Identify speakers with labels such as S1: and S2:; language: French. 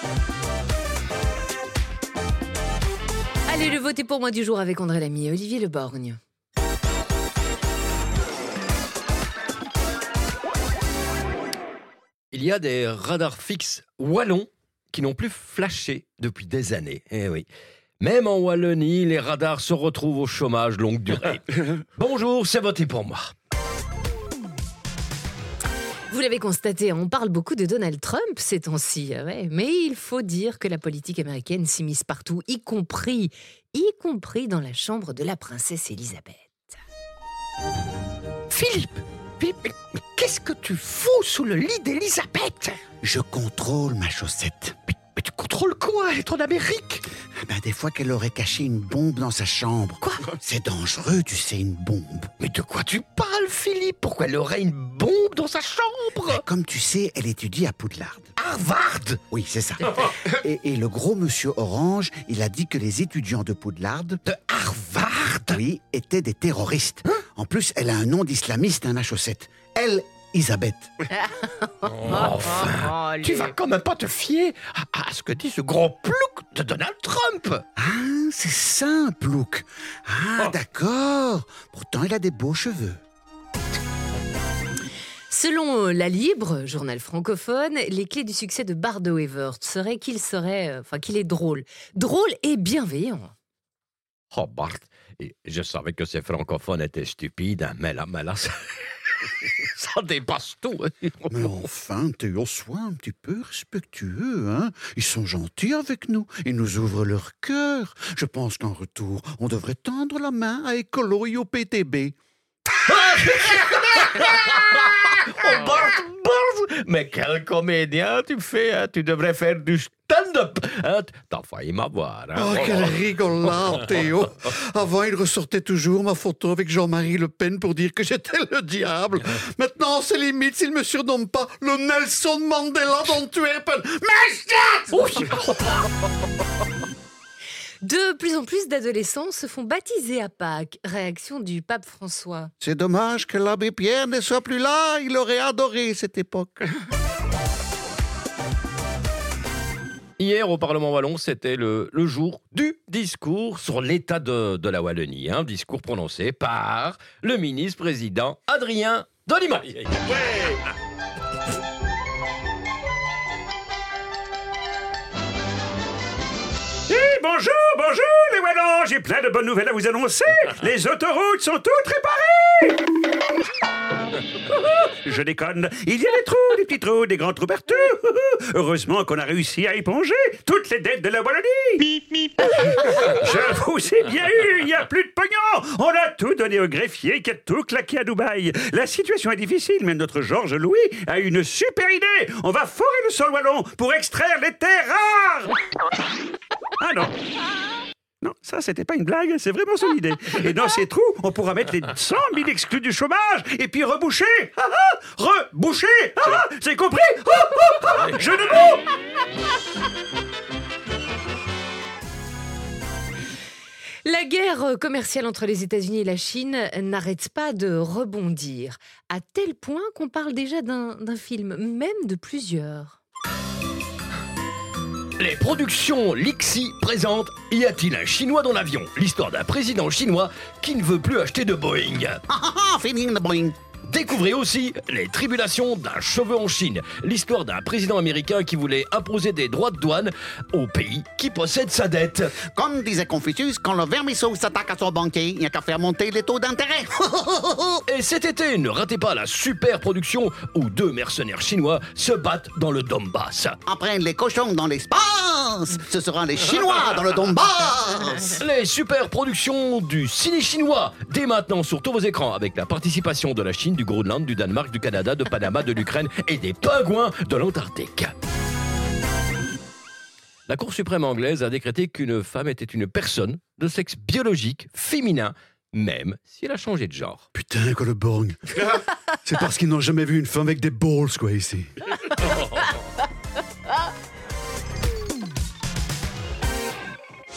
S1: Allez, le vote est pour moi du jour avec André Lamy et Olivier Le Borgne.
S2: Il y a des radars fixes wallons qui n'ont plus flashé depuis des années. Eh oui. Même en Wallonie, les radars se retrouvent au chômage longue durée. Bonjour, c'est voté pour moi.
S1: Vous l'avez constaté, on parle beaucoup de Donald Trump ces temps-ci, ouais, mais il faut dire que la politique américaine s'immisce partout, y compris dans la chambre de la princesse Elisabeth.
S3: Philippe, mais qu'est-ce que tu fous sous le lit d'Elisabeth ?
S4: Je contrôle ma chaussette.
S3: Mais tu contrôles quoi ? Elle est en Amérique ?
S4: Des fois qu'elle aurait caché une bombe dans sa chambre.
S3: Quoi ?
S4: C'est dangereux, tu sais, une bombe.
S3: Mais de quoi tu parles, Philippe ? Pourquoi elle aurait une bombe dans sa chambre ?
S4: Comme tu sais, elle étudie à Poudlard.
S3: Harvard ?
S4: Oui, c'est ça. Et le gros monsieur orange, il a dit que les étudiants de Poudlard...
S3: De Harvard ?
S4: Oui, étaient des terroristes. En plus, elle a un nom d'islamiste, la chaussette. Elle, Elisabeth.
S3: Enfin, tu vas quand même pas te fier à ce que dit ce gros plouc de Donald Trump.
S4: Ah, c'est ça un plouc. Ah, d'accord. Pourtant, il a des beaux cheveux.
S1: Selon La Libre, journal francophone, les clés du succès de Bardo Evert seraient qu'il est drôle. Drôle et bienveillant.
S2: Oh Bart, je savais que ces francophones étaient stupides, mais là ça dépasse tout.
S4: Mais enfin, Théo, sois un petit peu respectueux, hein. Ils sont gentils avec nous, ils nous ouvrent leur cœur. Je pense qu'en retour, on devrait tendre la main à Écolo et au PTB.
S3: Oh, Bart, mais quel comédien tu fais, hein? Tu devrais faire du stand-up, hein? T'as failli m'avoir, hein?
S4: Oh, quelle rigolade, Théo. Avant, il ressortait toujours ma photo avec Jean-Marie Le Pen pour dire que j'étais le diable. Maintenant, c'est limite s'il me surnomme pas le Nelson Mandela d'Antwerpen. Mais
S1: De plus en plus d'adolescents se font baptiser à Pâques. Réaction du pape François.
S4: c'est dommage que l'abbé Pierre ne soit plus là. Il aurait adoré cette époque.
S2: Hier, au Parlement wallon, c'était le jour du discours sur l'état de la Wallonie. Un discours prononcé par le ministre-président Adrien Dolimaille.
S5: Bonjour les Wallons, j'ai plein de bonnes nouvelles à vous annoncer. Les autoroutes sont toutes réparées. Je déconne, il y a des trous, des petits trous, des grands trous partout. Heureusement qu'on a réussi à éponger toutes les dettes de la Wallonie. Je vous ai bien eu, il n'y a plus de pognon. On a tout donné au greffier qui a tout claqué à Dubaï. La situation est difficile, mais notre Georges Louis a une super idée. On va forer le sol wallon pour extraire les terres rares. Ah non. Non, ça, c'était pas une blague, c'est vraiment son idée. Et dans ces trous, on pourra mettre les 100 000 exclus du chômage et puis reboucher. Reboucher. C'est compris. Je ne mots.
S1: La guerre commerciale entre les États-Unis et la Chine n'arrête pas de rebondir, à tel point qu'on parle déjà d'un film, même de plusieurs.
S2: Les productions Lixi présentent Y a-t-il un Chinois dans l'avion ? L'histoire d'un président chinois qui ne veut plus acheter de Boeing.
S4: Fini le Boeing.
S2: Découvrez aussi les tribulations d'un cheveu en Chine. L'histoire d'un président américain qui voulait imposer des droits de douane au pays qui possède sa dette.
S4: Comme disait Confucius, quand le vermisseau s'attaque à son banquier, il n'y a qu'à faire monter les taux d'intérêt.
S2: Et cet été, ne ratez pas la super production où 2 mercenaires chinois se battent dans le Donbass.
S4: Après les cochons dans l'espace, ce sera les Chinois dans le Donbass.
S2: Les super productions du ciné chinois, dès maintenant sur tous vos écrans, avec la participation de la Chine, du Groenland, du Danemark, du Canada, de Panama, de l'Ukraine et des pingouins de l'Antarctique. La Cour suprême anglaise a décrété qu'une femme était une personne de sexe biologique féminin, même si elle a changé de genre.
S6: Putain, quoi le borgne. C'est parce qu'ils n'ont jamais vu une femme avec des balls, quoi, ici.